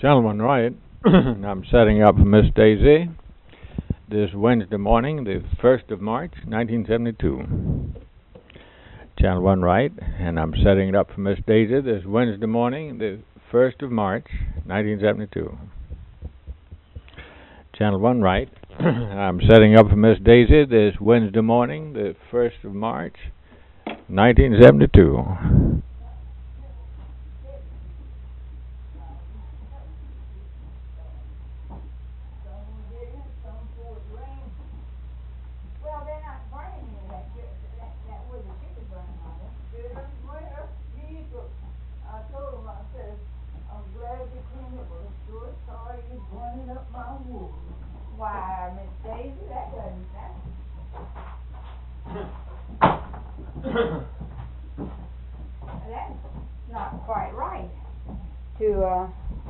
Gentleman Wright. I'm setting up for Miss Daisy this Wednesday morning, the 1st of March, 1972. Gentleman Wright, and I'm setting it up for Miss Daisy this Wednesday morning, the 1st of March, 1972. Gentleman Wright, I'm setting up for Miss Daisy this Wednesday morning, the 1st of March, 1972. Why, Miss Daisy, that doesn't that's not quite right. To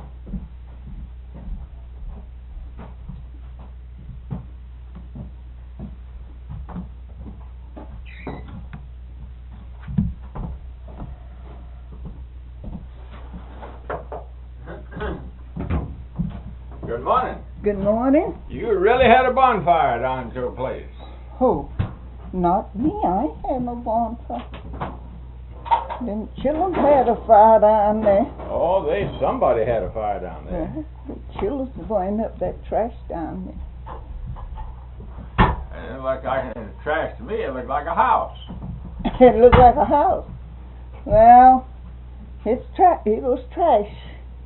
Good morning. Good morning. You really had a bonfire down at your place. Who? Not me. I ain't had no bonfire. Them children had a fire down there. Oh, somebody had a fire down there. The children burned up that trash down there. And it looked like trash to me. It looked like a house. It looked like a house. Well, it was trash.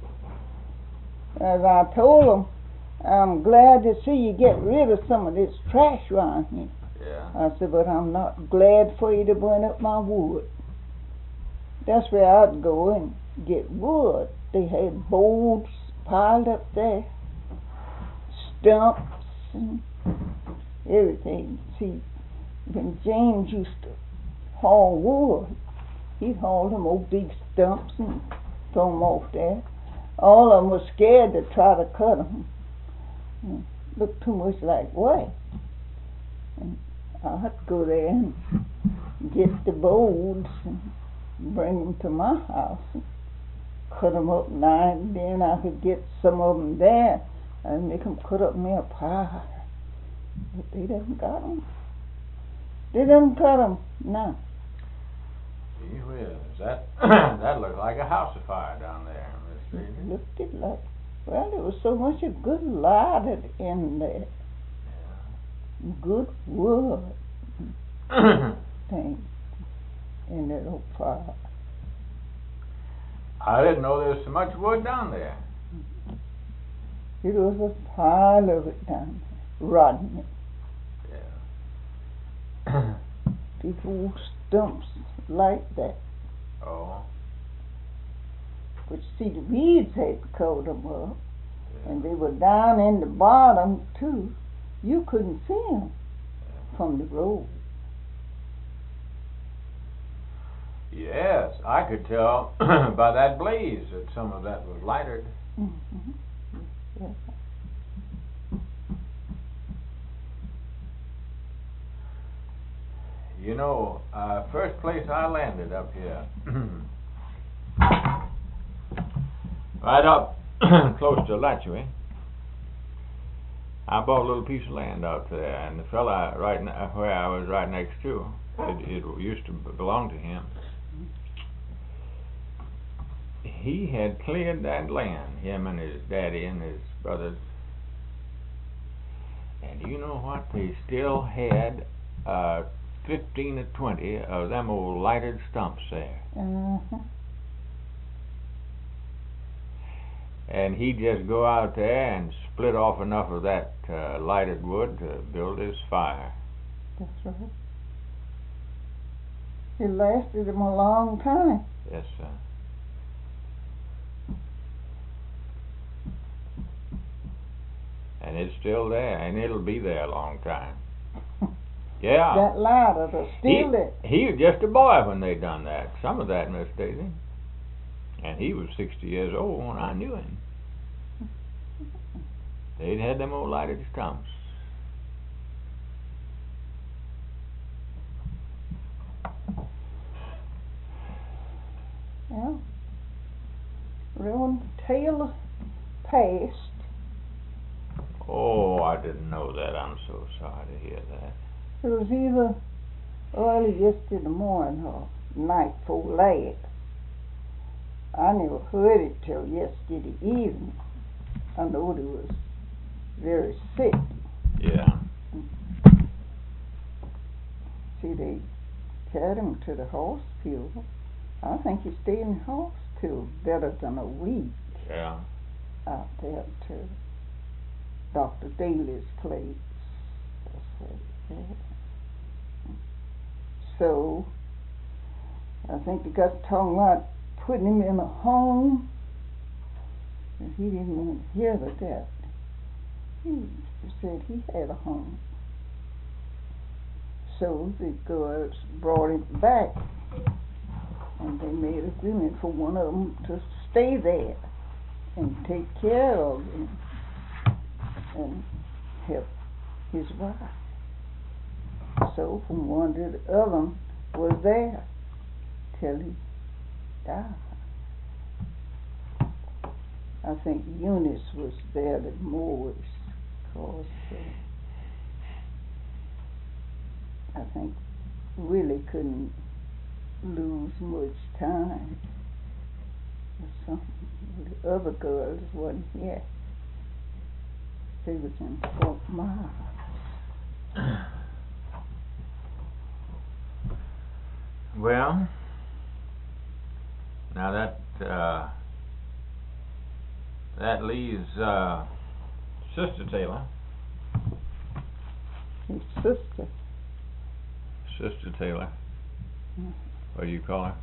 As I told them, I'm glad to see you get rid of some of this trash around here. Yeah. I said, but I'm not glad for you to burn up my wood. That's where I'd go and get wood. They had boards piled up there, stumps and everything. See, when James used to haul wood, he'd haul them old big stumps and throw them off there. All of them were scared to try to cut them. Looked too much like way. And I'd go there and get the boards and bring them to my house and cut them up now and then. I could get some of them there and make them cut up me a pie. But they didn't got them. They didn't cut them now. Gee whiz, that looked like a house afire down there, Miss Daisy. Looked it like, well, there was so much of good light in there. Yeah. Good wood thing in that old fire. I didn't know there was so much wood down there. It was a pile of it down there, rotten. Yeah. Big old stumps like that. Oh. But see, the weeds had covered them up, Yeah. and they were down in the bottom too. You couldn't see them from the road. Yes, I could tell by that blaze that some of that was lighted. Mm-hmm. Yeah. You know, first place I landed up here, right up close to Alachua, I bought a little piece of land out there, and the fella where I was right next to, it used to belong to him. He had cleared that land, him and his daddy and his brothers. And you know what? They still had 15 or 20 of them old lighted stumps there. Uh-huh. And he'd just go out there and split off enough of that lighted wood to build his fire. That's right. It lasted him a long time. Yes, sir. And it's still there, and it'll be there a long time. Yeah. That lighter to steal it. He was just a boy when they done that. Some of that, Miss Daisy. And he was 60 years old when I knew him. They'd had them old lighted stumps. Yeah. Reverend Taylor passed. Oh, I didn't know that. I'm so sorry to hear that. It was either early yesterday morning or night before last. I never heard it till yesterday evening. I know he was very sick. Yeah. See, they carried him to the hospital. I think he stayed in the hospital better than a week. Yeah. Out there to Dr. Daly's place. So, I think they got talking about putting him in a home, and he didn't want to hear of that. He said he had a home. So the girls brought him back, and they made agreement for one of them to stay there and take care of him and help his wife. So from one to the other was there till he died. I think Eunice was there the most, because I think really couldn't lose much time. Some the other girls wasn't here. They was in Fort Myers. Well, now that leaves Sister Taylor. His sister. Sister Taylor. What do you call her?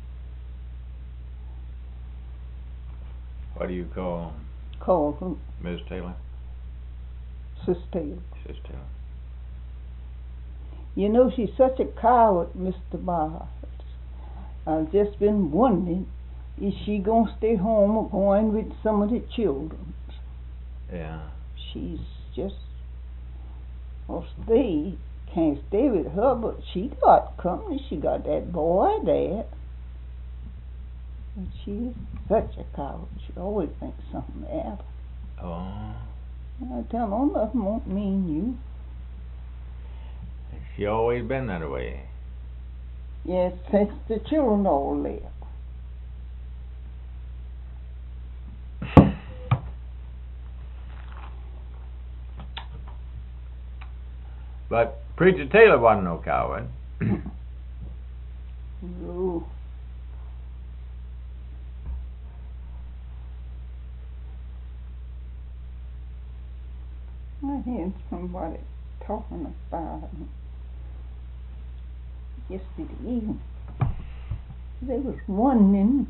What do you call Call who? Ms. Taylor? Sister Taylor. Sister Taylor. You know, she's such a coward, Mr. Myers. I've just been wondering, is she going to stay home or going with some of the children? Yeah. She's just, can't stay with her, but she got company. She got that boy there. And she's such a coward. She always thinks something else. Oh. I tell her, nothing won't mean you. She always been that way. Yes, since the children all left. But Preacher Taylor wasn't no coward. No. I heard somebody talking about him yesterday evening. They was wondering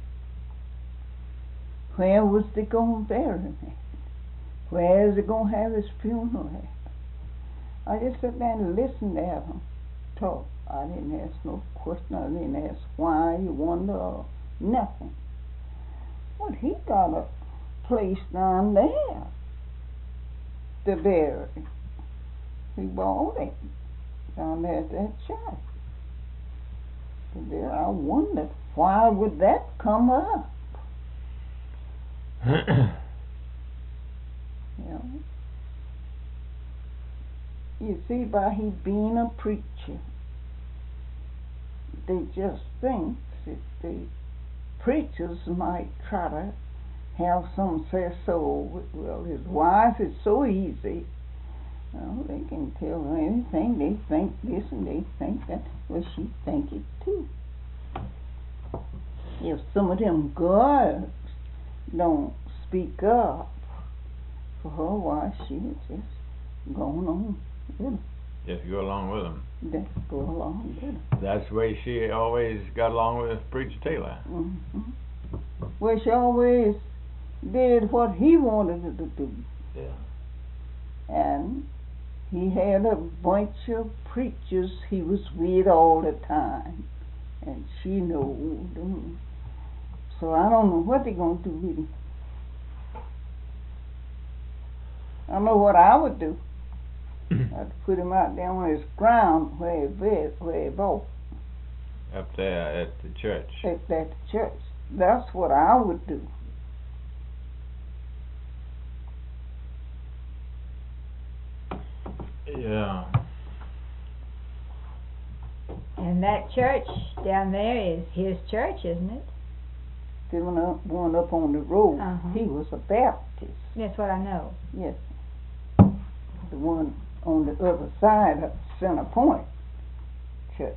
where was they going to bury him at? Where is they going to have his funeral at? I just sat there and listened to them talk. I didn't ask no question. I didn't ask why you wonder or nothing. But he got a place down there to bury him. He bought it down there at that church. And there I wondered, why would that come up? You see, by he being a preacher, they just think that the preachers might try to have some say so. Well, his wife is so easy. Well, they can tell her anything. They think this and they think that. Well, she think it too. If some of them girls don't speak up for her, why she's just going on with them. Just go along with him. Just go along with them. That's the way she always got along with Preacher Taylor. Mm-hmm. Well, she always did what he wanted her to do. Yeah. And he had a bunch of preachers he was with all the time. And she knowed them. So I don't know what they're going to do with him. I know what I would do. I'd put him out there on his ground where he bought. Up there at the church. At that church. That's what I would do. Yeah. And that church down there is his church, isn't it? The one up on the road, Uh-huh. he was a Baptist. That's what I know. Yes. The one on the other side of Center Point Church.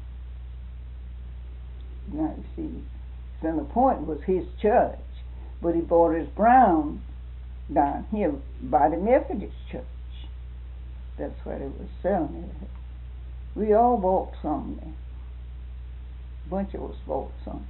Now you see, Center Point was his church, but he bought his ground down here by the Methodist Church. That's where they were selling it at. We all bought some there. A bunch of us bought some.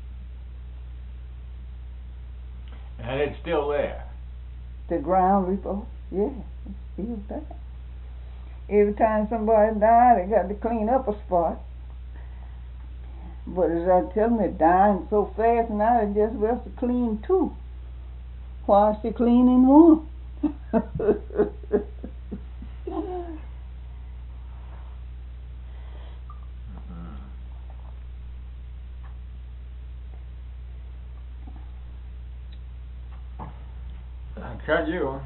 And it's still there. The ground we bought, yeah, it's still there. Every time somebody died, they got to clean up a spot. But as I tell them, they're dying so fast now, they just best to clean two. Why is they cleaning one? I tell you.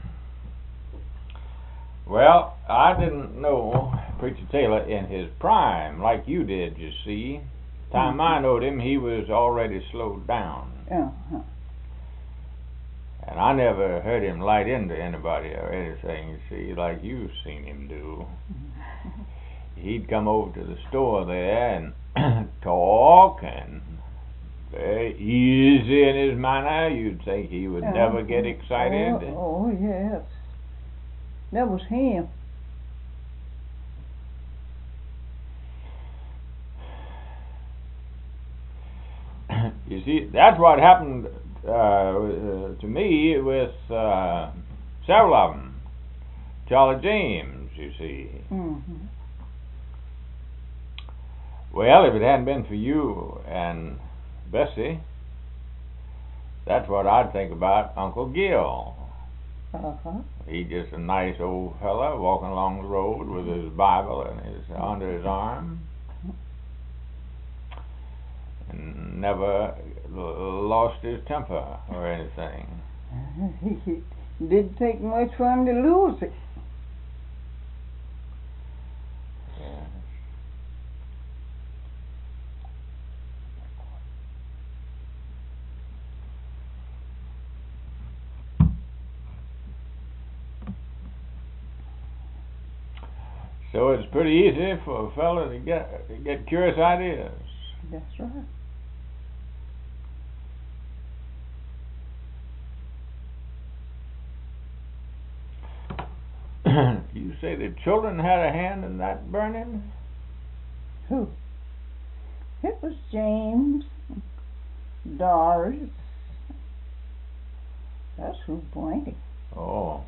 Well, I didn't know Preacher Taylor in his prime like you did, you see. Time I knowed him, he was already slowed down. Uh-huh. And I never heard him light into anybody or anything, you see, like you've seen him do. He'd come over to the store there and talk, and very easy in his manner. You'd think he would never get excited. Oh, yes. That was him. You see, that's what happened to me with several of them. Charlie James, you see. Mm-hmm. Well, if it hadn't been for you and Bessie, that's what I'd think about Uncle Gil. Uh-huh. He's just a nice old fella walking along the road with his Bible and under his arm, and never lost his temper or anything. It didn't take much for him to lose it. Yeah. So it's pretty easy for a fella to get curious ideas. That's right. You say the children had a hand in that burning? Who? It was James, Doris. That's who pointed. Oh.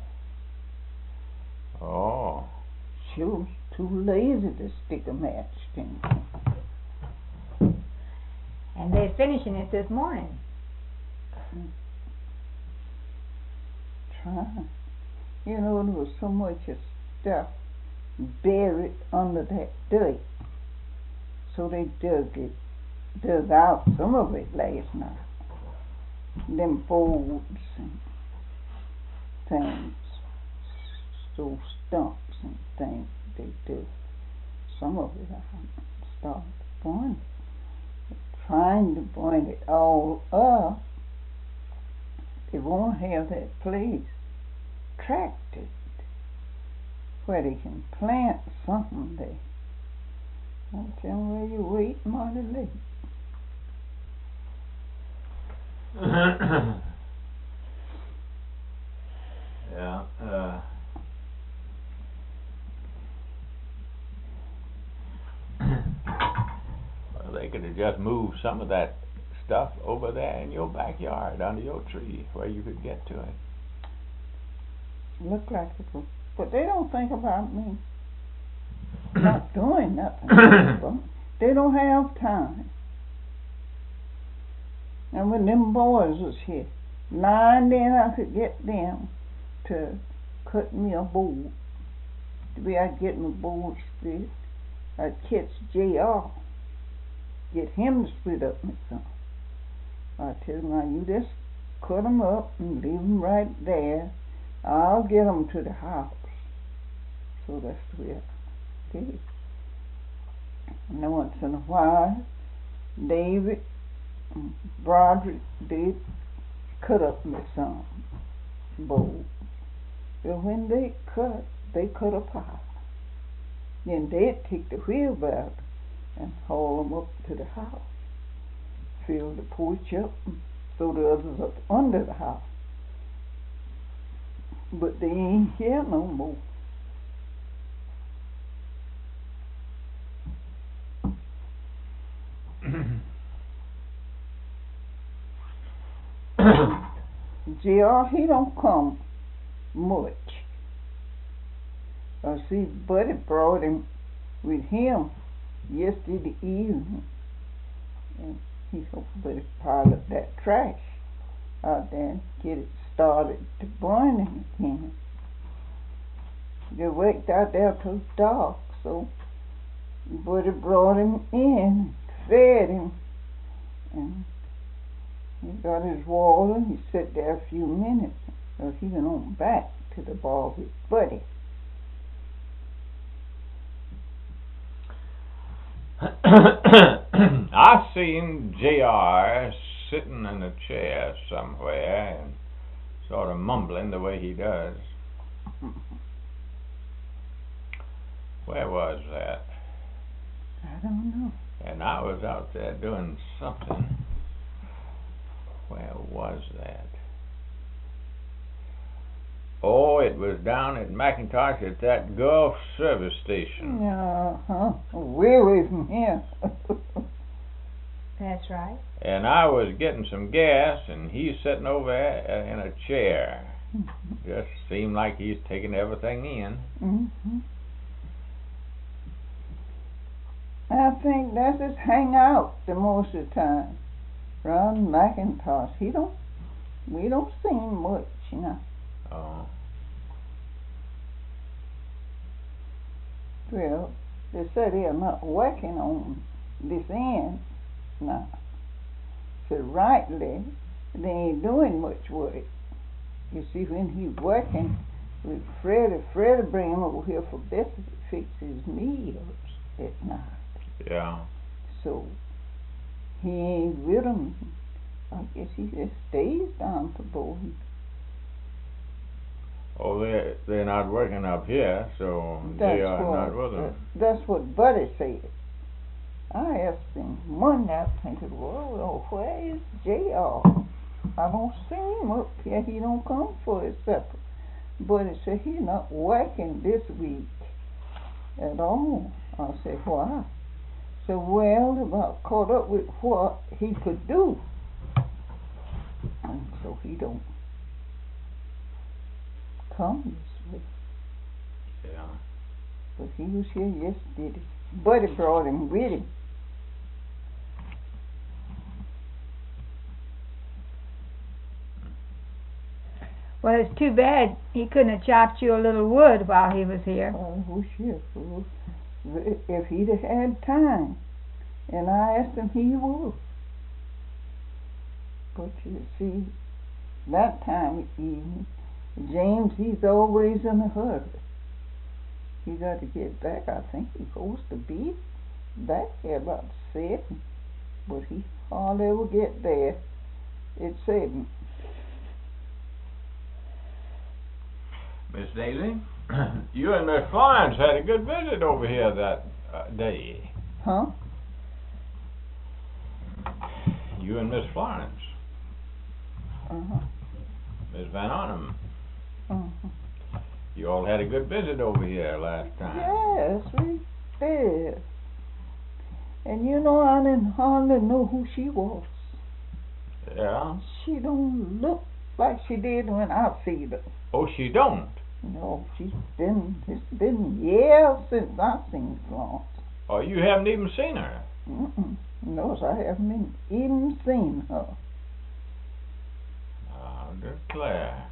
Oh. She was too lazy to stick a match to him. And they're finishing it this morning. Trying. You know, there was so much of stuff buried under that dirt. So they dug out some of it last night. Them folds and things, so stumps and things they did. Some of it I started burning. Trying to burn it all up. They won't have that place tracted where they can plant something there. I'm telling you, you wait mighty late. Yeah. Well, they could have just moved some of that stuff over there in your backyard under your tree where you could get to it. Look like it was, but they don't think about me not doing nothing. They don't have time. And when them boys was here, now and then I could get them to cut me a board. The way I'd get my board split, I'd catch J.R., get him to split up me some. I tell him, now you just cut them up and leave them right there. I'll get them to the house. So that's the way I did it. And then once in a while, David and Broderick did cut up me some bowls. But when they cut up high. Then they'd take the wheelbarrow and haul them up to the house. Fill the porch up and throw the others up under the house. But they ain't here no more. J.R. he don't come much. See, Buddy brought him with him yesterday evening, and he helped Buddy pile up that trash out there and get it started to burning again. They worked out there till dark, so Buddy brought him in, fed him, and he got his water. He sat there a few minutes, so he went on back to the bar with Buddy. I seen J.R. sitting in a chair somewhere and sort of mumbling the way he does. Where was that? I don't know. And I was out there doing something. Where was that? Oh, it was down at McIntosh at that Gulf service station. Way away from here. That's right. And I was getting some gas, and he's sitting over there in a chair. Just seemed like he's taking everything in. Mm-hmm. I think that's his hangout the most of the time. Around McIntosh. We don't see him much, you know. Oh. Well, they said they're not working on this end now. So rightly, they ain't doing much work. You see, when he's working with Freddie bring him over here for Bessie to fix his meals at night. Yeah. So he ain't with them. I guess he just stays down to Bowden. Oh, they're not working up here, so they are not with them. That's what Buddy said. I asked him one night, thinking, well, where is J.R.? I don't see him up here. He don't come for his supper. Buddy said he's not working this week at all. I said, why? So, well, about caught up with what he could do. And so he don't come this way. Yeah. But he was here yesterday. Buddy brought him with him. Well, it's too bad he couldn't have chopped you a little wood while he was here. I wish if he'd have had time. And I asked him, he would. But you see, that time of evening, James, he's always in a hurry. He got to get back. I think he's supposed to be back here about 7. But he hardly ever get there at 7. Miss Daisy, you and Miss Florence had a good visit over here that day. Huh? You and Miss Florence. Uh-huh. Miss Van Arnhem. Uh-huh. You all had a good visit over here last time. Yes, we did. And you know, I didn't hardly know who she was. Yeah? She don't look like she did when I see her. Oh, she don't? No, it's been years since I seen Florence. Oh, you haven't even seen her? No, I haven't even seen her. I declare.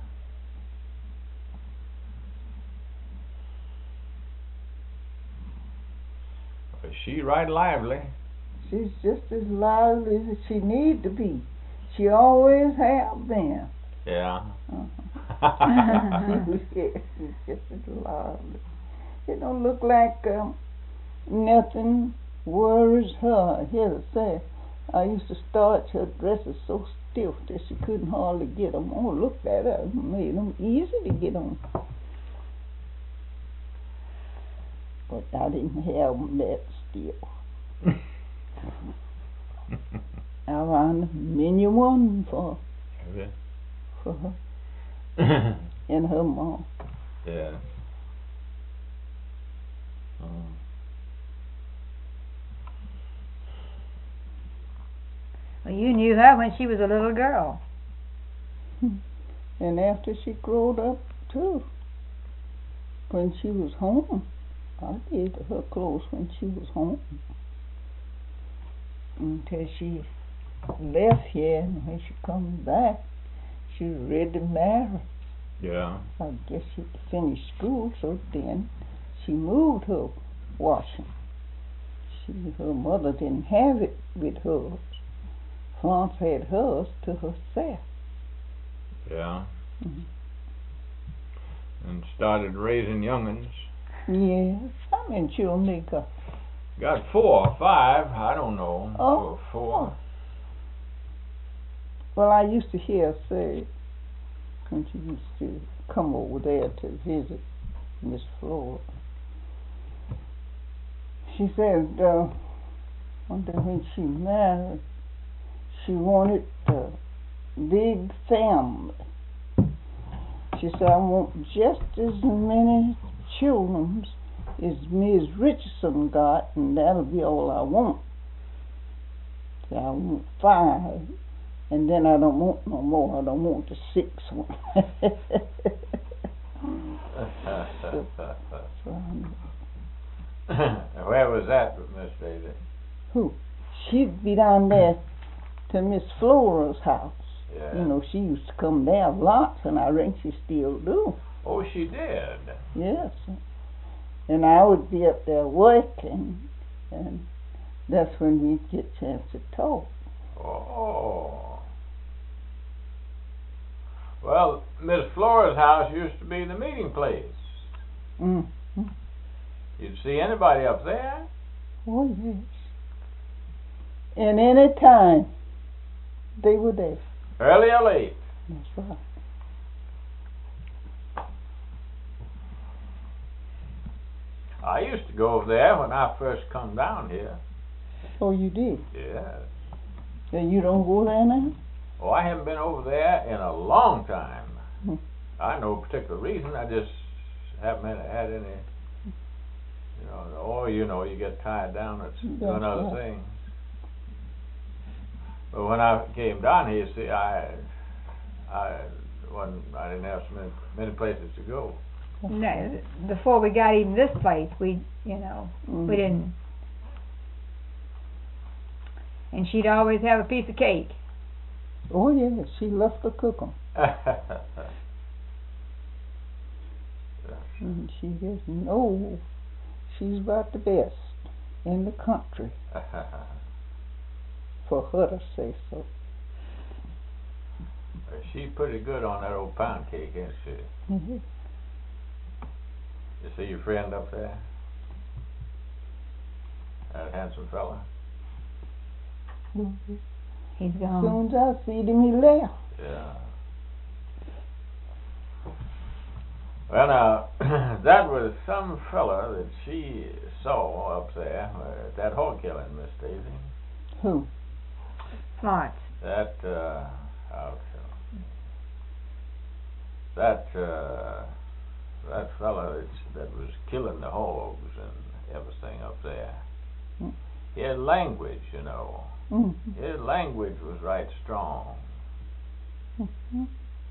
Is she right lively? She's just as lively as she need to be. She always have been. Yeah. Yes, she's just as lively. It don't look like nothing worries her. Here to say, I used to starch her dresses so stiff that she couldn't hardly get them. Oh, look at her. Made them easy to get on. But I didn't have them that stiff. I found a menu one for her and her mom. Yeah. Well, you knew her when she was a little girl. And after she growed up, too. When she was home, I gave her clothes when she was home. Until she left here, and when she comes back, she was ready to marry. Yeah. I guess she finished school, so then she moved her washing. Her mother didn't have it with hers. Florence had hers to herself. Yeah. Mm-hmm. And started raising young'uns. Yes. How many children they got? Got 4 or 5, I don't know. Oh. 4. Well, I used to hear her say, when she used to come over there to visit Miss Flora, she said, one day when she married, she wanted a big family. She said, I want just as many children as Ms. Richardson got, and that'll be all I want. So I want 5, and then I don't want no more. I don't want the 6th one. Where was that with Miss Daisy? Who? She'd be down there to Miss Flora's house. Yeah. You know, she used to come there lots, and I reckon she still do. Oh, she did? Yes. And I would be up there working, and that's when we'd get a chance to talk. Oh. Well, Miss Flora's house used to be the meeting place. Mm-hmm. You'd see anybody up there? Oh, yes. And any time they were there. Early or late? That's right. I used to go over there when I first come down here. Oh, you did? Yes. And you don't go there now? Oh, I haven't been over there in a long time. Hmm. I know a particular reason. I just haven't had any, you get tied down at doing other things. But when I came down here, see, I didn't have so many places to go. No, before we got even this place, we didn't. And she'd always have a piece of cake. Oh, yeah, she loved to cook them. And she just knows she's about the best in the country. For her to say so. She's pretty good on that old pound cake, isn't she? Mm-hmm. You see your friend up there? That handsome fella? Mm-hmm. He's As gone. soon as I see him, he left. Yeah. Well, now, that was some fella that she saw up there at that hog killing, Miss Daisy. Who? Florence. That fella that was killing the hogs and everything up there. Mm. His language, you know. Mm-hmm. His language was right strong. Mm-hmm.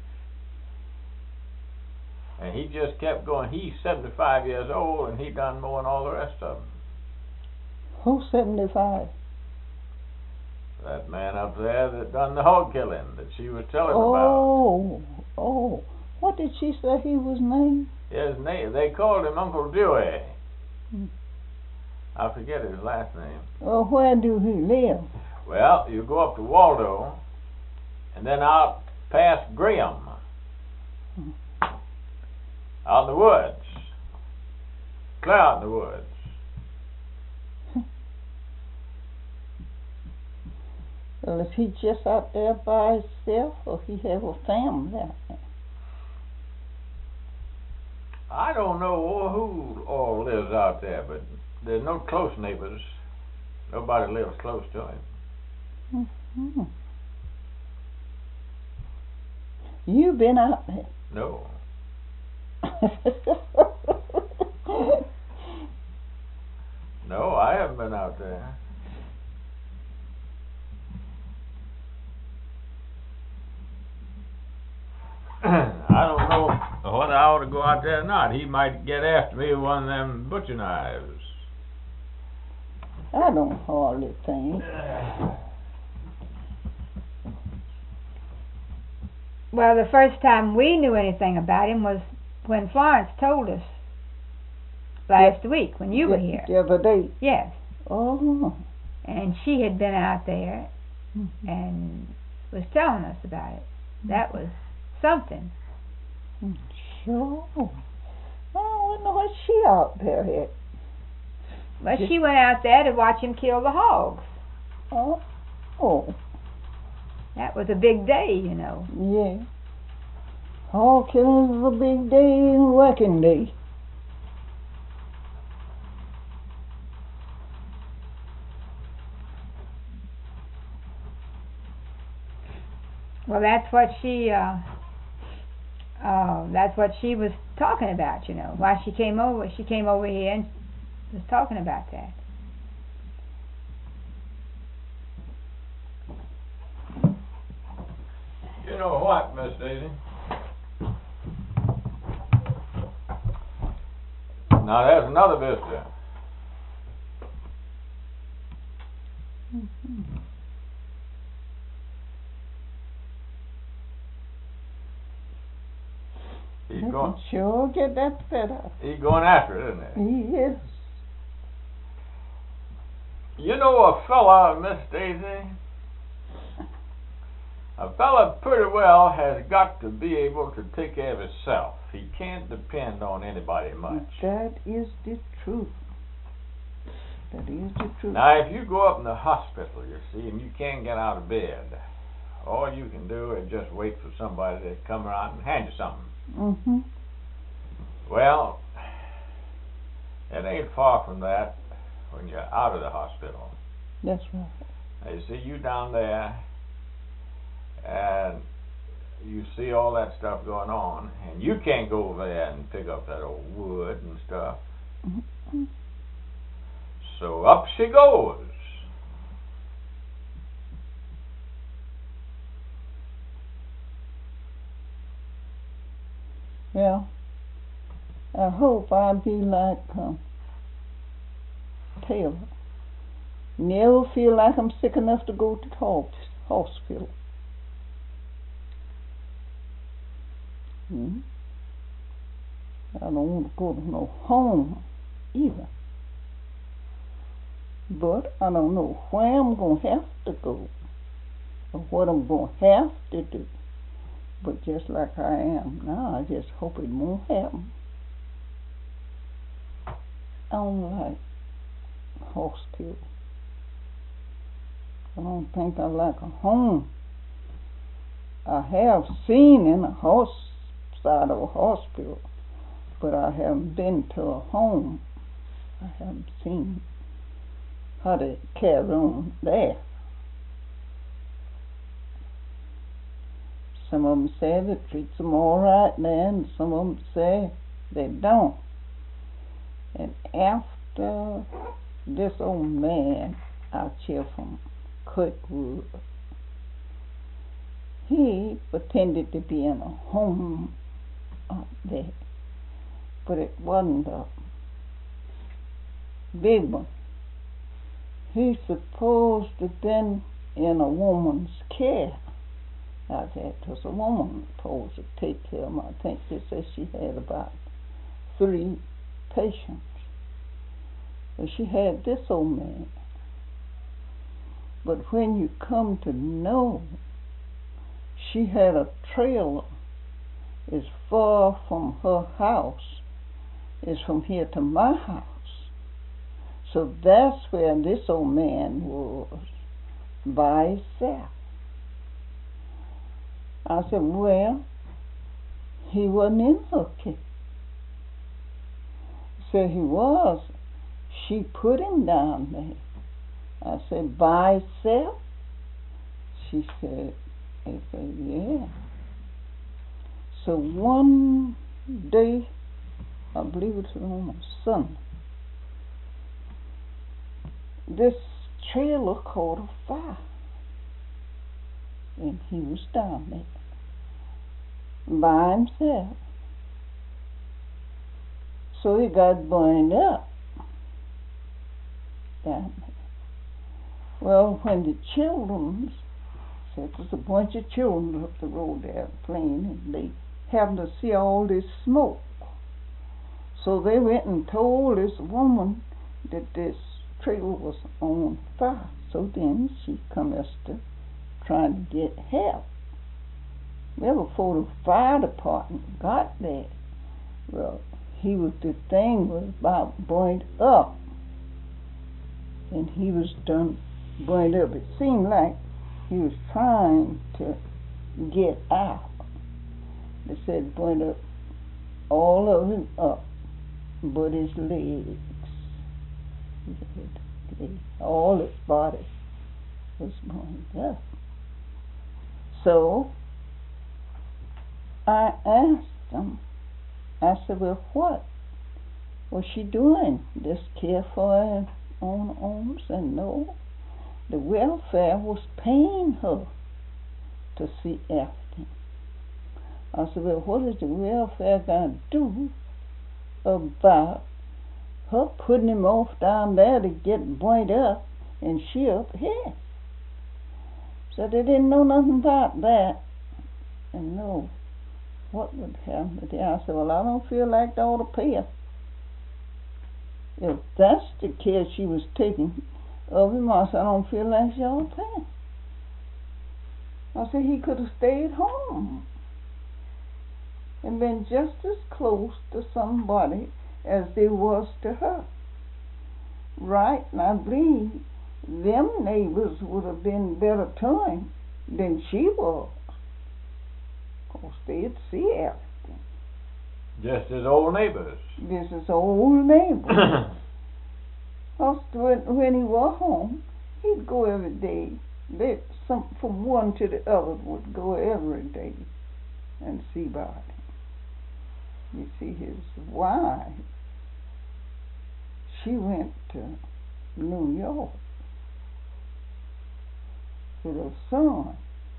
And he just kept going. He's 75 years old, and he done more than all the rest of them. Who's 75? That man up there that done the hog killing that she was telling about. Oh. What did she say he was named? His name, they called him Uncle Dewey. Mm. I forget his last name. Oh, where do he live? Well, you go up to Waldo, and then out past Graham, out in the woods. Clear out in the woods. Well, is he just out there by himself, or he have a family out there? I don't know who all lives out there, but there's no close neighbors. Nobody lives close to him. Mm-hmm. You been out there? No. No, I haven't been out there. I don't know whether I ought to go out there or not. He might get after me with one of them butcher knives. I don't hardly think. Well, the first time we knew anything about him was when Florence told us last week when you were here. The other day. Yes. Oh. And she had been out there and was telling us about it. That was something. Sure. I wonder what she out there at. But she went out there to watch him kill the hogs. Oh. That was a big day, you know. Yeah. Hog killing is a big day and working day. Well, that's what she was talking about, you know. Why she came over here and was talking about that. You know what, Miss Daisy? Now there's another visitor. He's going. Sure get that fed up. He's going after it, isn't he? He is. You know a fella, Miss Daisy? A fella pretty well has got to be able to take care of himself. He can't depend on anybody much. That is the truth. That is the truth. Now, if you go up in the hospital, you see, and you can't get out of bed, all you can do is just wait for somebody to come around and hand you something. Mm-hmm. Well, it ain't far from that when you're out of the hospital. That's right. Now, you see, you down there, and you see all that stuff going on, and you can't go over there and pick up that old wood and stuff. Mm-hmm. So up she goes. Well, I hope I'll be like Taylor. Never feel like I'm sick enough to go to the hospital. I don't want to go to no home either. But I don't know where I'm going to have to go or what I'm going to have to do. But just like I am now, I just hope it won't happen. I don't like hospital. I don't think I like a home. I have seen in a side of a hospital, but I haven't been to a home. I haven't seen how they carry on there. Some of them say they treat them all right there, and some of them say they don't. And after this old man out here from Kirkwood, he pretended to be in a home up there, but it wasn't a big one. He's supposed to have been in a woman's care out there. It was a woman supposed to take care of him. I think they said she had about 3 patients. But she had this old man. But when you come to know, she had a trailer as far from her house is from here to my house. So that's where this old man was, by himself. I said, well, he wasn't in her case. Said he was. She put him down there. I said, by himself? She said, yeah. So one day, I believe it was on a Sunday, this trailer caught a fire. And he was down there by himself. So he got burned up down there. Well, when the children said there's a bunch of children up the road there playing, and they happened to see all this smoke. So they went and told this woman that this trailer was on fire. So then she commenced to trying to get help. Well, before the fire department got there, well, the thing was about burned up. And he was done burned up. It seemed like he was trying to get out. They said burned up, all of him up, but his legs. All his body was burned up. So I asked him, I said, well, what was she doing? Just care for her own arms? And no, the welfare was paying her to see after him. I said, well, what is the welfare going to do about her putting him off down there to get burnt up and she up here? So they didn't know nothing about that. And no, what would happen to them? I said, well, I don't feel like they ought to pay her. If that's the care she was taking of him, I said, I don't feel like she ought to pay him. I said, he could have stayed home and been just as close to somebody as they was to her. Right? And I believe them neighbors would have been better to him than she was. Of course, they'd see everything. Just as old neighbors. This is old neighbors. When he was home, he'd go every day. From one to the other would go every day and see about him. You see, his wife, she went to New York with her son.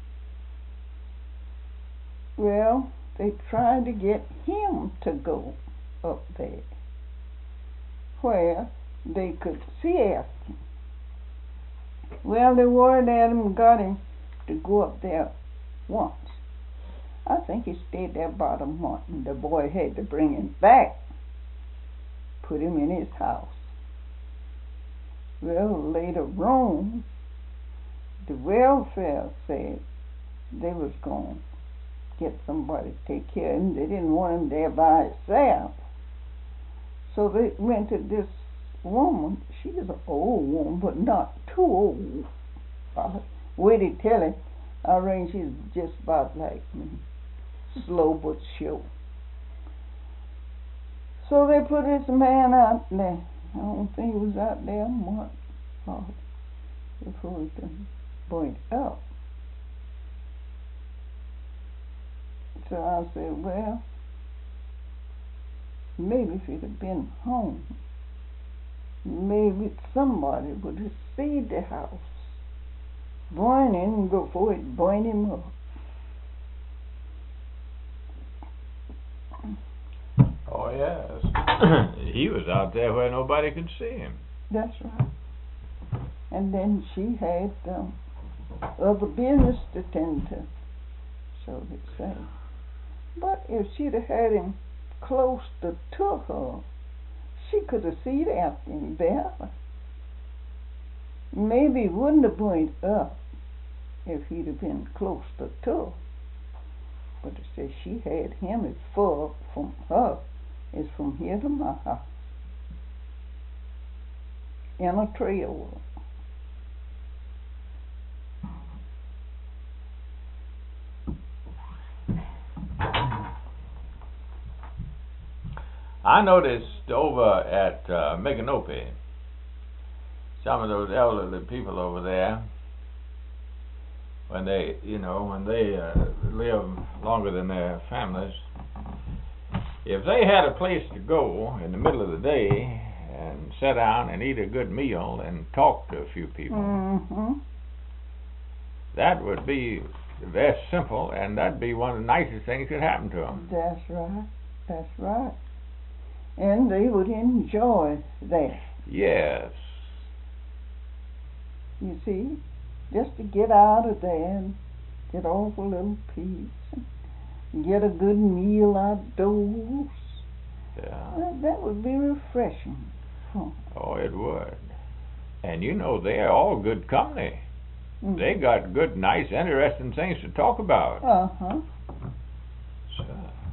Well, they tried to get him to go up there where they could see after him. Well, they worried at him and got him to go up there once. I think he stayed there about a month, and the boy had to bring him back, put him in his house. Well, later on, the welfare said they was going to get somebody to take care of him. They didn't want him there by himself. So they went to this woman. She was an old woman, but not too old. Way they tell it, I reckon she's just about like me. Slow but sure. So they put this man out there. I don't think he was out there a month before he can burn up. So I said, well, maybe if he'd have been home, maybe somebody would have seen the house burning before it burned him up. Oh, yes. He was out there where nobody could see him. That's right. And then she had other business to tend to, so they say. But if she'd have had him close to her, she could have seen after him better. Maybe he wouldn't have burned up if he'd have been close to her. But they say she had him as far from her is from here to my house in a trail. I noticed over at Micanopy, some of those elderly people over there, when they live longer than their families, if they had a place to go in the middle of the day and sit down and eat a good meal and talk to a few people, that would be very simple, and that'd be one of the nicest things that happened to them. That's right. That's right. And they would enjoy that. Yes. You see, just to get out of there and get off a little peace and get a good meal outdoors. Yeah. That would be refreshing. Oh, it would. And you know, they're all good company. Mm. They got good, nice, interesting things to talk about. Uh-huh. So.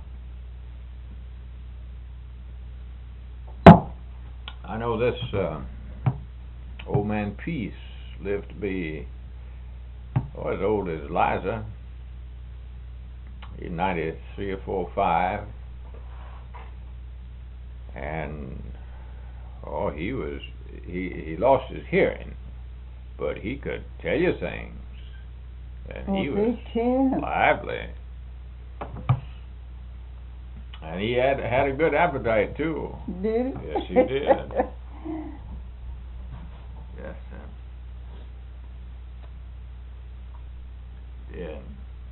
I know this old man Peace lived to be as old as Liza. He's 93 or 4 or 5. And he lost his hearing, but he could tell you things. And he was lively. And he had a good appetite too. Did he? Yes, he did. Yes, sir. Did.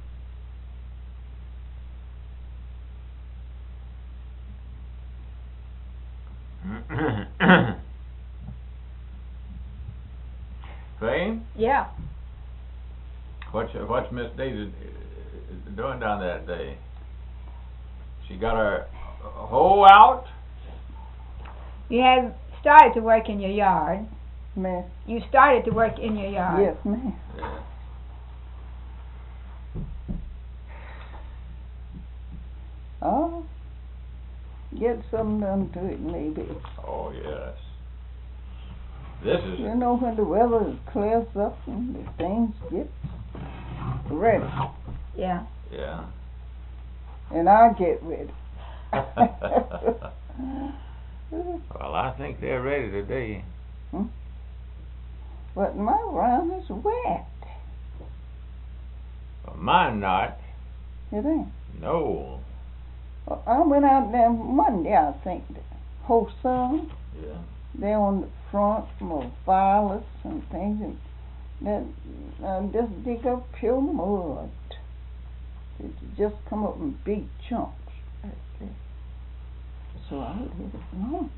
Faye? Yeah. What's Miss Daisy doing down there today? She got her hoe out? You have started to work in your yard. Ma'am. You started to work in your yard. Yes, ma'am. Yeah. Oh, get something done to it, maybe. Oh, yes. This is... You know, when the weather clears up and the things get ready. Yeah. Yeah. And I get ready. Well, I think they're ready today. But my ground is wet. Well, mine not. It ain't. No. Well, I went out there Monday, I think, to hoe some. Yeah. There on the front, more violets and things, and then just dig up pure mud. It just come up in big chunks right there. So I let it alone.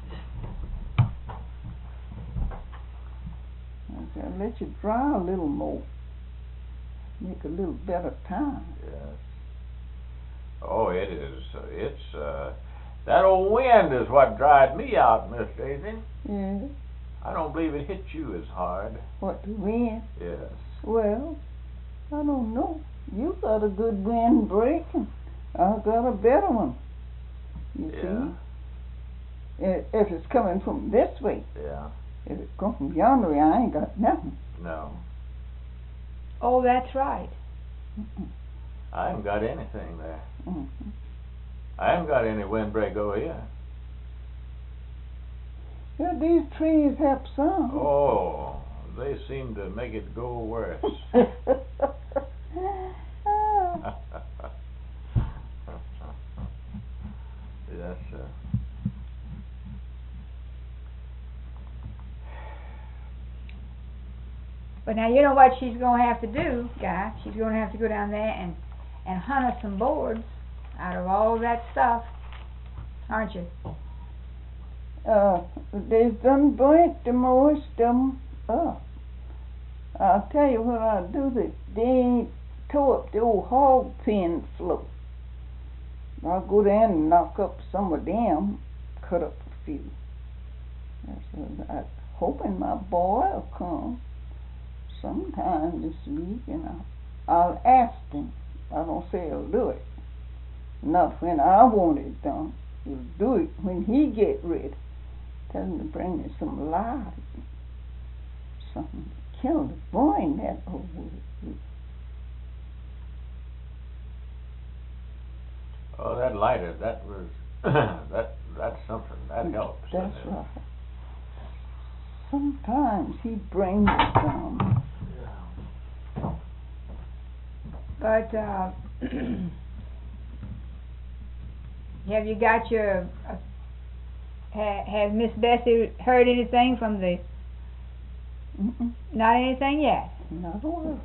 I said, I'll let you dry a little more. Make a little better time. Yes. Oh, it is. It's that old wind is what dried me out, Miss Daisy. Yeah. I don't believe it hit you as hard. What, the wind? Yes. Well, I don't know. You got a good wind break, and I got a better one. You Yeah. see? If it's coming from this way. Yeah. If it comes from yonder way, I ain't got nothing. No. Oh, that's right. I haven't got anything there. Mm-hmm. I haven't got any windbreak over here. Yeah, these trees have some. Oh, they seem to make it go worse. Yes, sir. But now you know what she's going to have to do, Guy? She's going to have to go down there and hunt us some boards out of all that stuff, aren't you? They've done burnt the most of them up. I'll tell you what I'll do. They tore up the old hog pen floor. I'll go down and knock up some of them, cut up a few. I'm hoping my boy will come sometime this week, and I'll ask him. I don't say he'll do it. Not when I want it done. He'll do it when he get ready. Tell him to bring me some lard, something to kill the boy in that old wood. Oh, that lighter, that was, that's something, that helps. That's right. Sometimes he brings some. But, have you got your, has Miss Bessie heard anything from the, not anything yet? Not a word.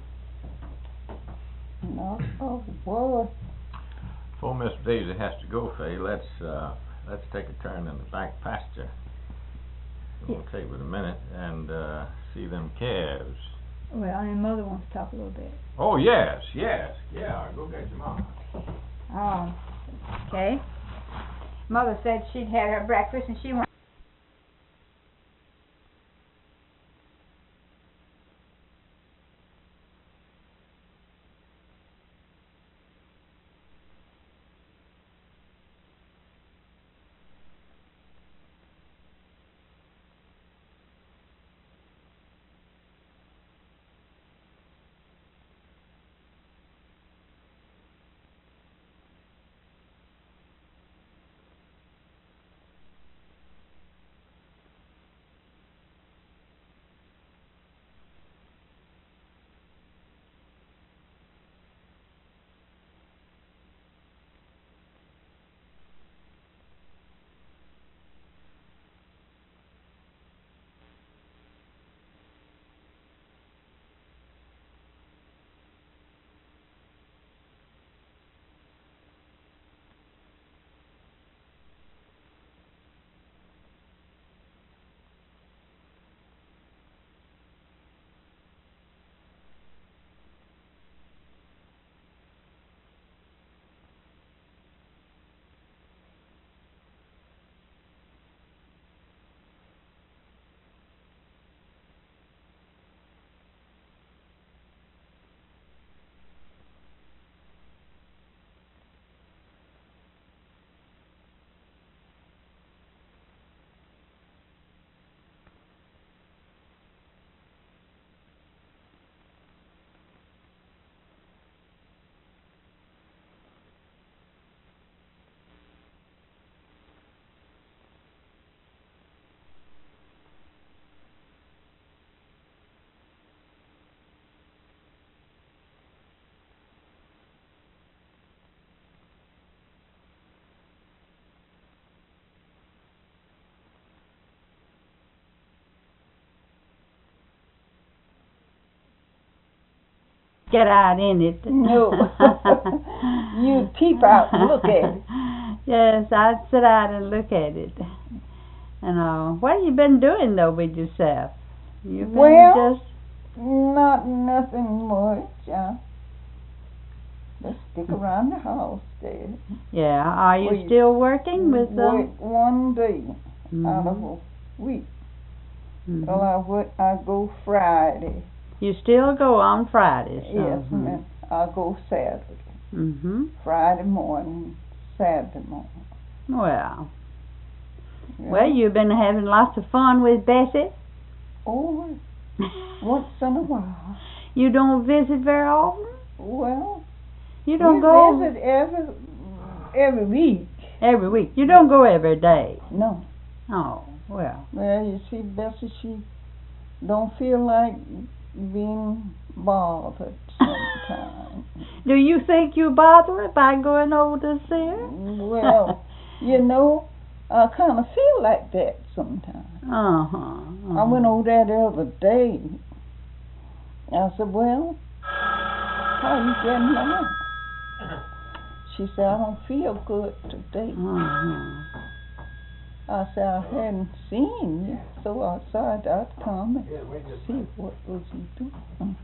Not a word. Before Miss Daisy has to go, Faye, let's take a turn in the back pasture. We'll take with a minute and see them calves. Well, and Mother wants to talk a little bit. Oh, yes, yeah, go get your mama. Okay. Mother said she'd had her breakfast and she went. Get out in it. No. You peep out and look at it. Yes, I'd sit out and look at it. And what have you been doing though with yourself? You've been Well, just not nothing much. Just stick around the house there. yeah. Are you Well, still working with Work one day out of Mhm. a week. Mhm. Well, I go Friday. You still go on Fridays? Yes, and I go Saturday. Mhm. Friday morning, Saturday morning. Well, Yeah. well, you've been having lots of fun with Bessie. Oh, once in a while. You don't visit very often. Well, You don't we go visit every week. every week. You don't go every day. No. Oh, well. Well, you see, Bessie, she don't feel like being bothered sometimes. Do you think you bother her by going over to see her? Well, you know, I kind of feel like that sometimes. Uh-huh. I went over there the other day. I said, well, how you getting along? She said, I don't feel good today. Uh-huh. I said, I hadn't seen you, so I decided I'd come and see what was you doing.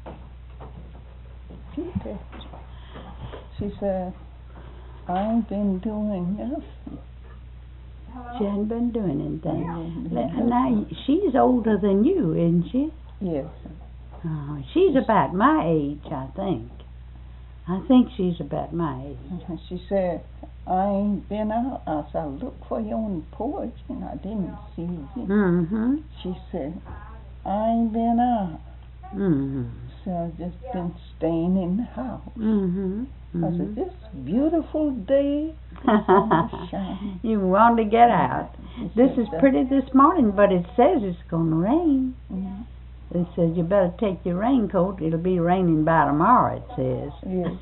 She said, I ain't been doing nothing. She hadn't been doing anything. Yeah. Now, she's older than you, isn't she? Yes. She's about my age, I think. I think she's about my age. And she said, I ain't been out. I said, I looked for you on the porch and I didn't see you. Mm-hmm. She said, I ain't been out. Mm-hmm. So I've just been staying in the house. Mm-hmm. I said, this beautiful day, the sun is shining. You want to get out. She This said is that. pretty this morning, but it says it's going to rain. Mhm. It says you better take your raincoat. It'll be raining by tomorrow, it says. Yes.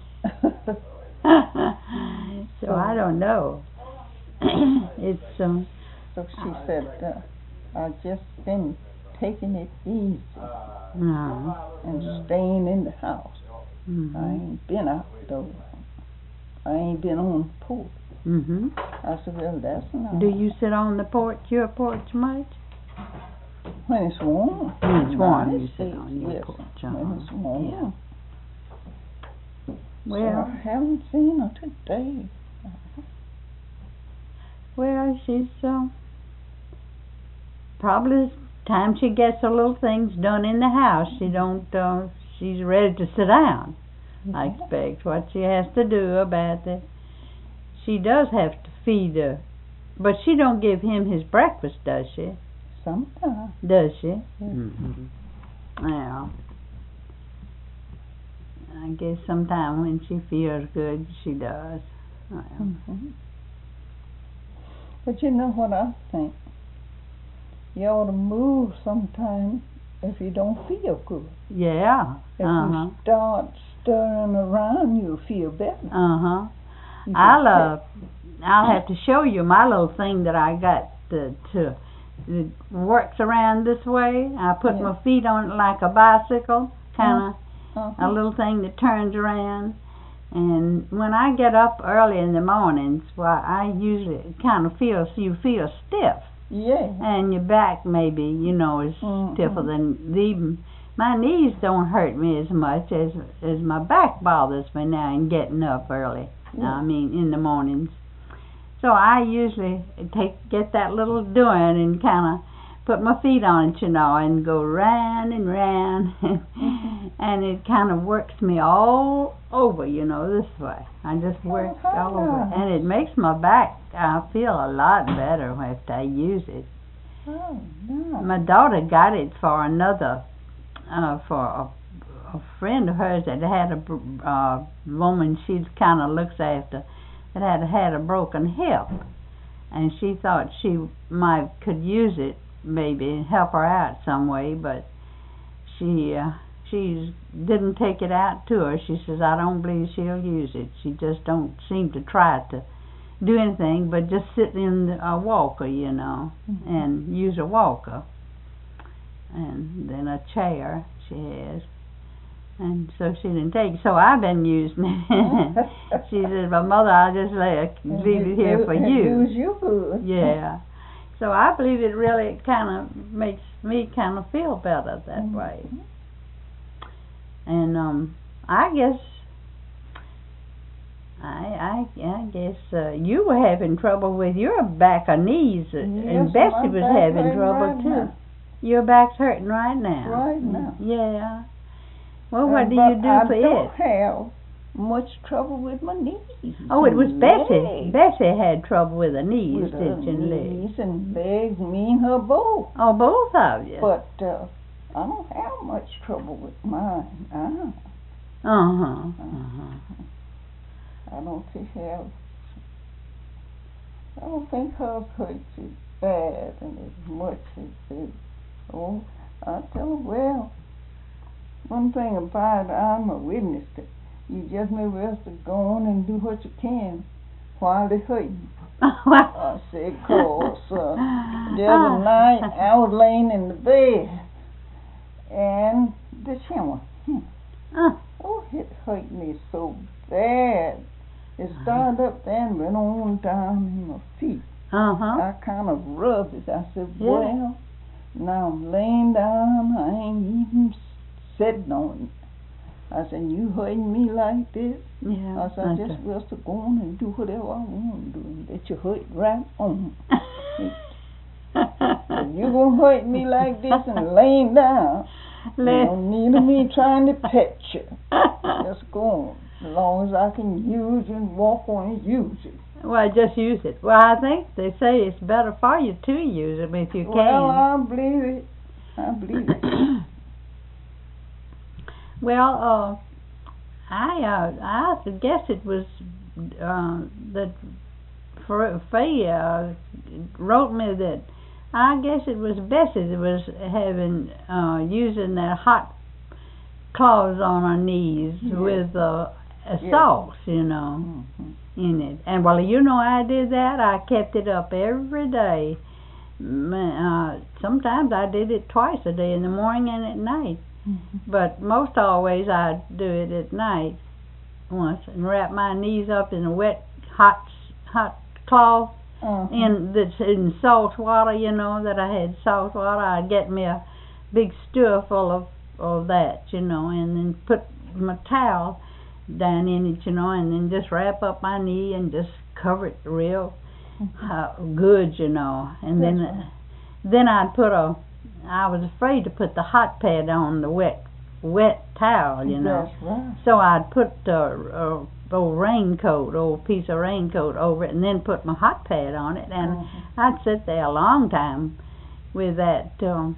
So I don't know. It's So she said, I've just been taking it easy no. and staying in the house. Mhm. I ain't been out though. I ain't been on the porch. Mhm. I said, well, that's not. Do you sit on the porch, your porch, much? When it's warm. When it's warm, United you sit States, on your yes. porch. When it's warm. Yeah. So Well, I haven't seen her today. well, she's probably time she gets her little things done in the house. She don't. She's ready to sit down. I expect what she has to do about that. She does have to feed her, but she don't give him his breakfast, does she? Sometimes. Does she? Yes. Mm-hmm. Well, I guess sometime when she feels good, she does. Well, Mhm. But you know what I think? You ought to move sometime if you don't feel good. yeah. If Uh-huh. you start stirring around, you'll feel better. Uh-huh. You I'll have to show you my little thing that I got that works around this way. I put Yeah. my feet on it like a bicycle, kind of Uh-huh. a little thing that turns around. And when I get up early in the mornings, well, I usually kind of feel stiff, Yeah. and your back maybe, is Mhm. stiffer than my knees don't hurt me as much as my back bothers me now in getting up early. Yeah. I mean, in the mornings. So I usually get that little doing and kind of put my feet on it, and go round and round, and it kind of works me all over, this way. I just work all over, and it makes my back. I feel a lot better after I use it. Oh, no. My daughter got it for for a friend of hers that had a woman she kind of looks after that had a broken hip, and she thought she could use it maybe and help her out some way, but she didn't take it out to her. She says, I don't believe she'll use it. She just don't seem to try to do anything but just sit in a walker, and use a walker, and then a chair she has. And so she didn't take it. So I've been using it. She said, "But Mother, I'll just leave it here for you." Use you good. Yeah. So I believe it really kind of makes me kind of feel better that way. And I guess you were having trouble with your back or knees, and Bessie was having trouble too. Now. Your back's hurting right now. Right now. Yeah. Well, what do you do for I don't it? have much trouble with my knees. Oh, it was and Bessie. legs. Bessie had trouble with her knees, With her didn't you, and legs? knees and legs, me and her both. Oh, both of you. But I don't have much trouble with mine. Uh-huh. I don't think hers hurts as bad and as much as it. Oh, I tell her, well, one thing about it, I'm a witness to. You just know best to go on and do what you can while they hurt you. I said, cause the other night I was laying in the bed and the shimmer. Oh, it hurt me so bad. It started up there and went on down in my feet. I kind of rubbed it. I said, well, now I'm laying down. I ain't even sitting on it. I said, you hurting me like this? Yeah. I said, I just will to go on and do whatever I want to do and let you hurt right on. If you gonna hurt me like this and laying down, you don't need me trying to pet you. Just go on. As long as I can use and walk on it, use it. Well, just use it. Well, I think they say it's better for you to use them if you can. Well, I believe it. I believe it. Well, I guess it was that Faye wrote me that I guess it was Bessie that was having using that hot cloths on her knees with sauce, you know, in it. And well, you know, I did that. I kept it up every day. Sometimes I did it twice a day, in the morning and at night. But most always I do it at night once and wrap my knees up in a wet hot cloth in salt water, you know, that I had salt water. I'd get me a big stir full of that, you know, and then put my towel down in it, you know, and then just wrap up my knee and just cover it real good, you know. And then I'd put I was afraid to put the hot pad on the wet towel, you know. That's right. So I'd put old piece of raincoat over it, and then put my hot pad on it, and I'd sit there a long time with that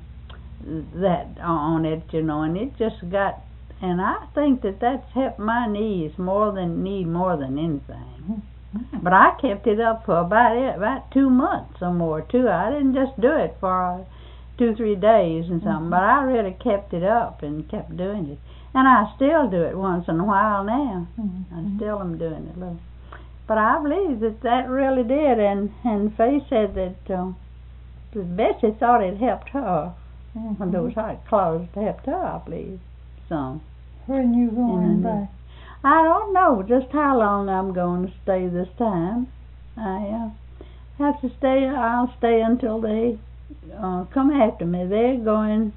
on it, you know, and it just got. And I think that's helped my knees more than anything. But I kept it up for about 2 months or more too. I didn't just do it for 2-3 days and something, but I really kept it up and kept doing it. And I still do it once in a while now. I still am doing it a little. But I believe that really did. And Faye said that Bessie thought it helped her. When those hot clothes helped her, I believe. So. When you going back? I don't know just how long I'm going to stay this time. I have to stay. I'll stay until they come after me. They're going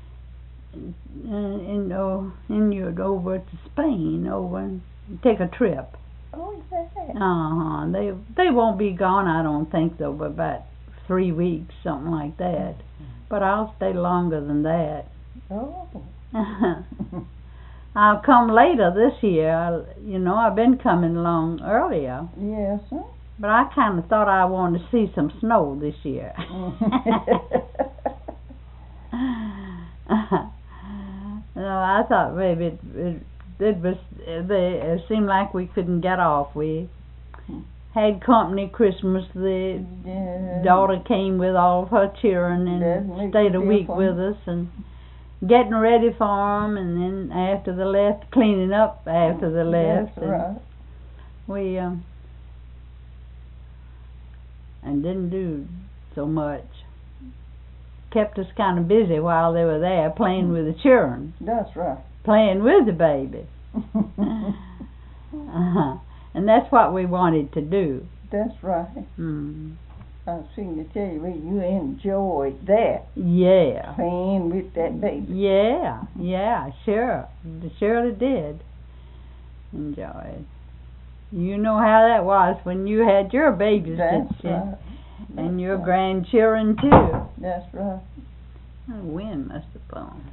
over to Spain, over and take a trip. Oh, yeah. They won't be gone, I don't think, though, but about 3 weeks, something like that. But I'll stay longer than that. Oh. I'll come later this year. You know, I've been coming along earlier. Yes, sir. But I kind of thought I wanted to see some snow this year. No, I thought maybe it seemed like we couldn't get off. We had company Christmas. The daughter came with all of her children and stayed a week with us and getting ready for them, and then after they left, cleaning up after they left. That's right. We and didn't do so much. Kept us kind of busy while they were there, playing with the children. That's right. Playing with the baby. And that's what we wanted to do. That's right. I seem to tell you, you enjoyed that. Yeah. Playing with that baby. Yeah, sure. Surely did enjoy it. You know how that was when you had your babies. That's right. And your grandchildren too. That's right. The wind must have blown.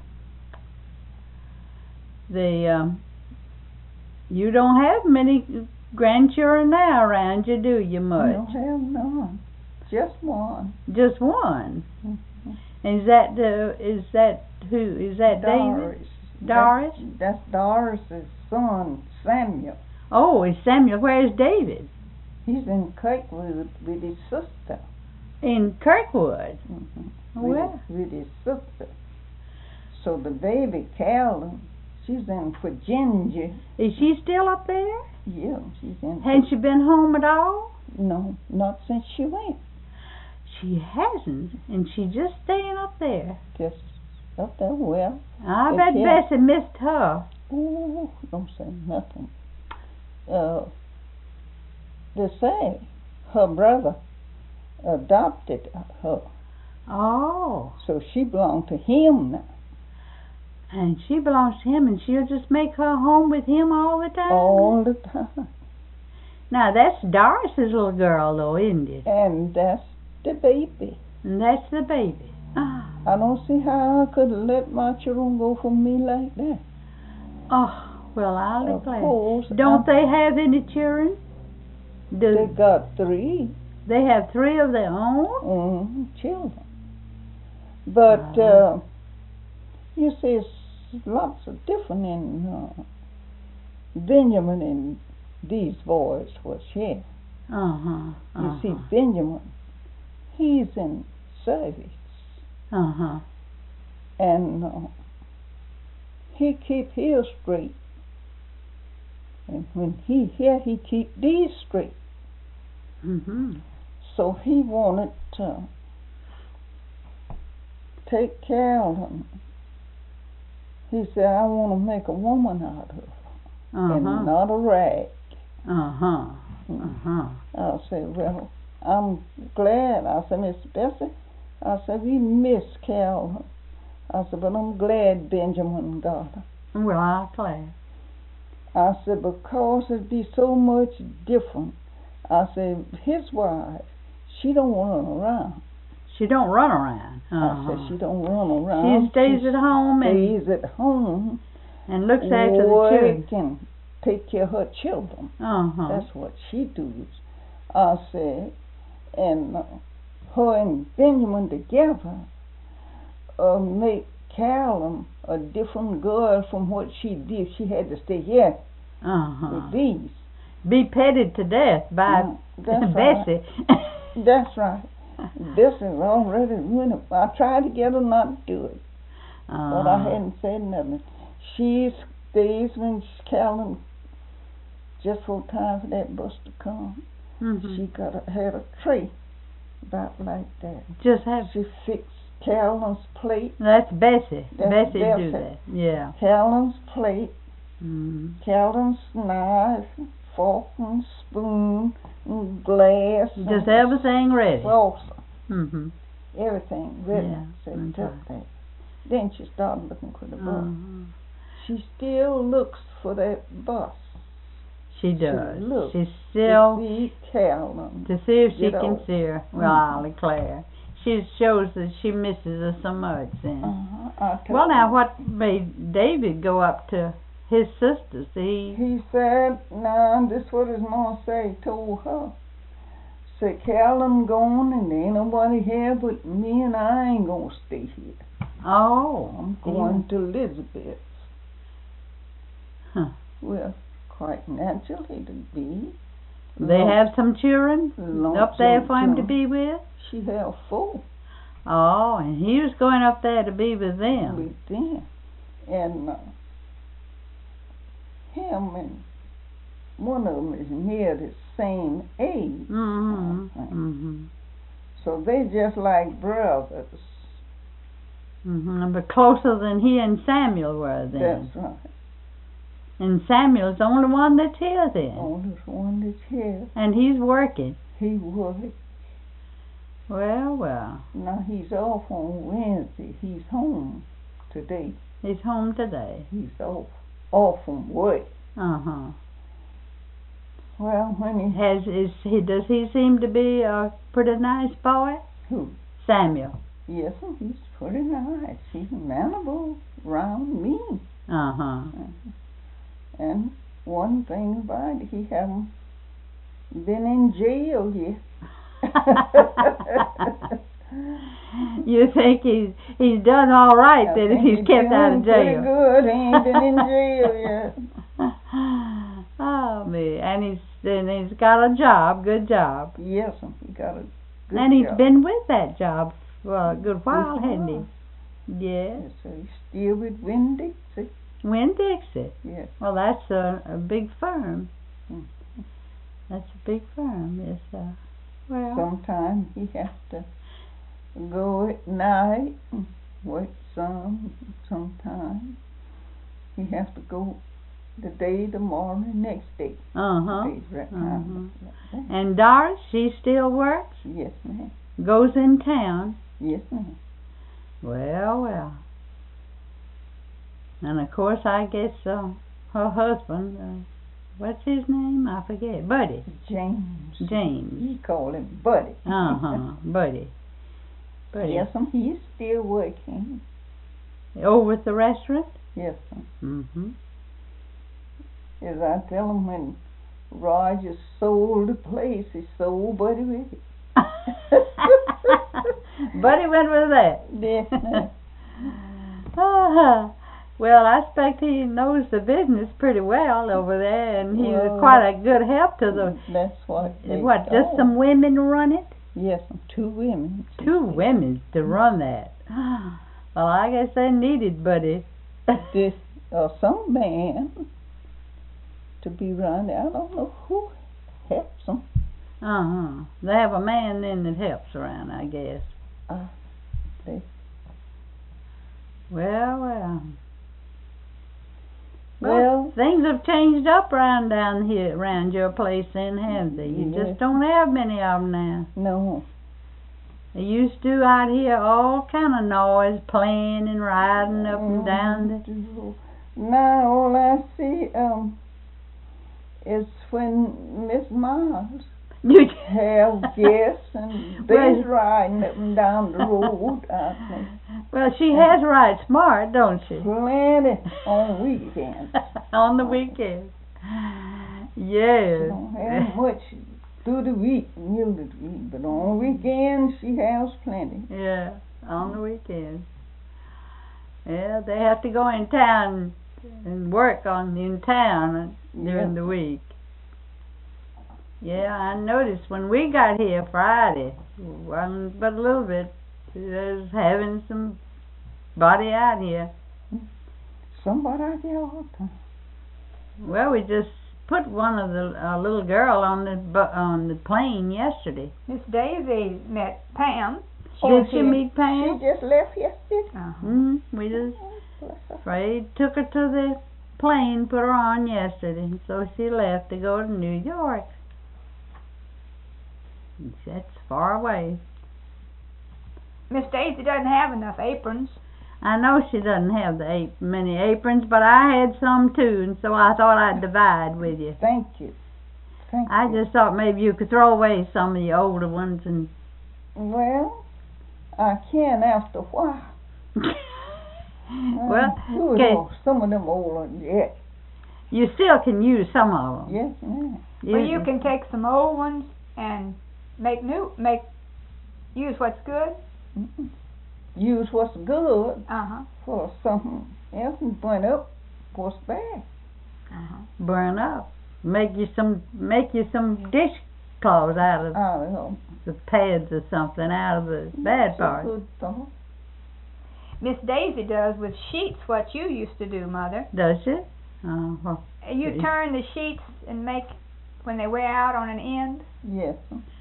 You don't have many grandchildren now around you, do you, much? I don't have none. Just one. Just one. Is that who? Is that Doris. David? Doris? That's Doris's son, Samuel. Oh, is Samuel? Where's David? He's in Kirkwood with his sister. In Kirkwood? Where? With his sister. So the baby, Carolyn, she's in Virginia. Is she still up there? Yeah, she's in. Hasn't she been home at all? No, not since she went. She hasn't, and she's just staying up there. Just up there, well. I bet Bessie missed her. Oh, don't say nothing. They say her brother adopted her. Oh. So she belonged to him now. And she belongs to him, and she'll just make her home with him all the time? All the time. Now, that's Doris's little girl, though, isn't it? And that's the baby. And that's the baby. I don't see how I could let my children go from me like that. Oh, Well, I'll Of declare. course, Don't they have any children? They got 3 They have 3 of their own? children. But, you see, it's lots of different in Benjamin and these boys was here. Uh-huh. You see, Benjamin, he's in service. Uh-huh. And he keep his straight. And when he here, he keep these straight. Mm-hmm. So he wanted to take care of them. He said, I want to make a woman out of her, and not a rag. Uh-huh. Uh-huh. I said, well, I'm glad. I said, Miss Bessie, I said, we miss Carol. I said, but I'm glad Benjamin got her. Well, I'm glad. I said, because it'd be so much different. I said, his wife, she don't run around. She don't run around. I said, she don't run around. She stays at home stays at home and looks after the children. and take care of her children. Uh-huh. That's what she does. I said, and her and Benjamin together make Carolyn a different girl from what she did. She had to stay here with these. Be petted to death by Bessie. That's right. This is already ruined. I tried to get her not to do it, but I hadn't said nothing. She stays when Carolyn, just for time for that bus to come. Mm-hmm. She had a tray about like that. She fixed Carolyn's plate. That's Bessie. That's Bessie Bessie. do that. Yeah. Carolyn's plate. Mm-hmm. Carolyn's knife, fork and spoon, and glass. Just everything ready. Saucer. Mm-hmm. Everything ready. Yeah. So Okay. took that. Then she started looking for the bus. Uh-huh. She still looks for that bus. She does. Look, She's still to see Carolyn. to see if she Get can off. see her. Well, I'll declare. She shows that she misses her so much then. Well, now, what made David go up to his sister's? He said, nah, this is what his mom said. He told her. Said, Carolyn gone and there ain't nobody here but me, and I ain't gonna stay here. Oh. I'm going to Elizabeth's. Huh. Well, quite naturally to be. They have some children up there for him to be with? She have 4. Oh, and he was going up there to be with them. With them. And him and one of them is near the same age. Mm-hmm. Mm-hmm. So they just like brothers. Mm-hmm. But closer than he and Samuel were then. That's right. And Samuel's the only one that's here then. Only one that's here. And he's working. He works. Well, well. Now he's off on Wednesday. He's home today. He's home today. He's off from work. Uh-huh. Well, when does he seem to be a pretty nice boy? Who? Samuel. Yes, he's pretty nice. He's manable around me. Uh-huh. And one thing about it, he haven't been in jail yet. You think he's done all right then if he's kept out of jail? Pretty good. He ain't been in jail yet. Oh man, and he's got a job, good job. Yes, he got a good and he's job. been with that job for a good while, hasn't he? Yes. Yes, so he's still with Winn-Dixie. Winn-Dixie. Yes. Well, that's a big firm. Mm. That's a big firm, yes, sir. Well. Sometimes he has to go at night and work some. Sometimes he has to go the day, tomorrow, and next day. Uh-huh. Right And Doris, she still works? Yes, ma'am. Goes in town? Yes, ma'am. Well, well. And of course, I guess her husband, what's his name? I forget. Buddy. James. James. He called him Buddy. Uh-huh. Buddy. Yes, he's still working. Over at the restaurant? Yes, sir. Mm-hmm. As I tell 'em, when Roger sold the place, he sold Buddy with it. Buddy went with that. Definitely. Well, I expect he knows the business pretty well over there, and he was Well, quite a good help to the. That's what they What? Just told. some women run it? Yes, 2 women. 2 women to run that. Well, I guess they needed Buddy. This some man to be run. I don't know who helps them. They have a man then that helps around, I guess. They Well. Well, Things have changed up down here, around your place then, haven't they? You Yes. just don't have many of them now. no. They used to out here all kind of noise, playing and riding up and down. Now all I see is when Miss Miles You have guests and Well- they's riding up and down the road. I think Well, she has right smart, don't she? plenty on weekends. On the weekends. Yes. Don't have much through the week, middle of the week, but on weekends she has plenty. Yeah, on the weekends. Yeah, they have to go in town and work in town during the week. Yeah, I noticed when we got here Friday, wasn't but a little bit, there's having some body out here. Somebody out there all the time. Well, we just put one of the little girl on the plane yesterday. Miss Daisy met Pam. Did she meet Pam? She just left yesterday. Uh-huh. We just Bless her. Fred took her to the plane, put her on yesterday, so she left to go to New York. That's far away. Miss Daisy doesn't have enough aprons. I know she doesn't have many aprons, but I had some too, and so I thought I'd divide with you. Thank you. Thank I you. just thought maybe you could throw away some of the older ones and. Well, I can after a while. Well, okay. Some of them old ones, yes. You still can use some of them. Yes, ma'am. Well, you can take some old ones and use what's good. Mm-mm. Use what's good Uh-huh. for something else and burn up what's bad. Uh-huh. burn up. Make you some dishcloths out of I don't know. the pads or something out of the bad That's a part. good thought. Miss Daisy does with sheets what you used to do, Mother. Does she? Well, You Okay. turn the sheets and make, when they wear out on an end. Yes.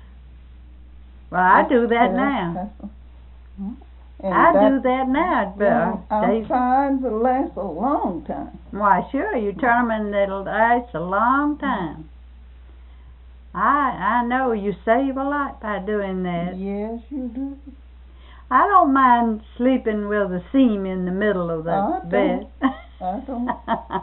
I do that now. I do that now, Daisy. Outside will last a long time. Why, sure, you turn them and it'll last a long time. I know you save a lot by doing that. Yes, you do. I don't mind sleeping with a seam in the middle of the I bed. I don't.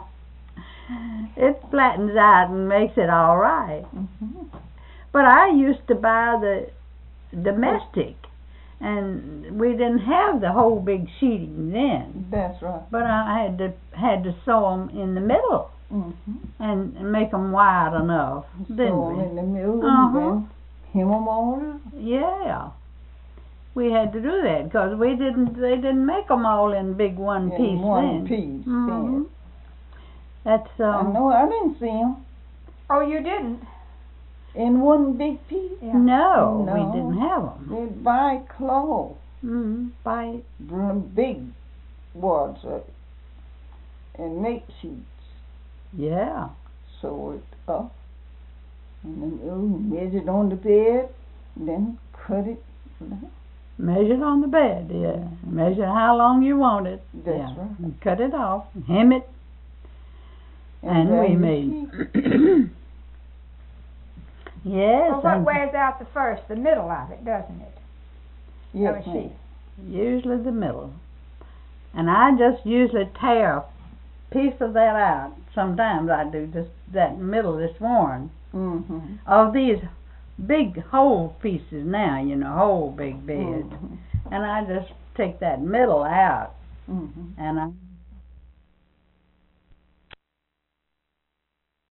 It flattens out and makes it all right. Mm-hmm. But I used to buy the domestic, and we didn't have the whole big sheeting then. That's right. But I had to sew them in the middle Mm-hmm. and make them wide enough, didn't So we? in the middle, Uh-huh. and then hem them all up. Yeah, we had to do that because they didn't make them all in big one In piece one then. piece. Mhm. Then. That's I know. I didn't see them Oh, you didn't? in one big piece. Yeah. no, No. we didn't have them. They'd buy cloth, By big ones, and make sheets. yeah. Sew it up, and then measure on the bed, then cut it. Measured on the bed, yeah. Measure how long you want it. That's yeah. right. And cut it off, hem it, and dry we your made. sheet. Yes, Well, what and wears out the first? The middle of it, doesn't it? Yes, Of a ma'am. sheet. usually the middle. And I just usually tear a piece of that out. Sometimes I do, just that middle that's worn. Mm-hmm. Of these big whole pieces now, whole big bed. Mm-hmm. And I just take that middle out, Mm-hmm. and I